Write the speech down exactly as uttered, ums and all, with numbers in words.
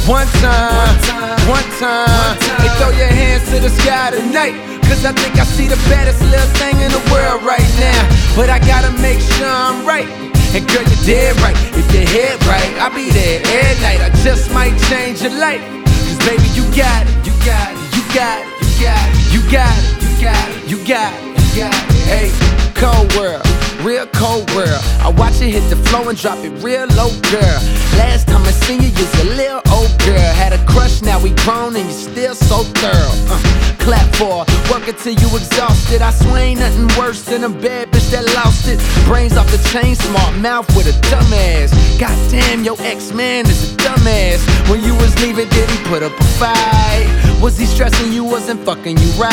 One time, one time. Hey, throw your hands to the sky tonight, cause I think I see the baddest little thing in the world right now. But I gotta make sure I'm right. And girl, you're dead right. If your head right, I'll be there every night. I just might change your life, cause baby, you got it, you got it, you got it, you got it, you got it, you got it, you got it, you got it. Hey, cold world, real cold world. I watch it hit the flow and drop it real low, girl. Last time I seen you, you's a little old girl. Had a crush, now we grown and you still so thorough. uh, Clap for her, work it till you exhausted. I swear ain't nothing worse than a bad bitch that lost it. Brains off the chain, smart mouth with a dumbass. Goddamn, your ex-man is a dumbass. When you was leaving, did he put up a fight? Was he stressing you wasn't fucking you right?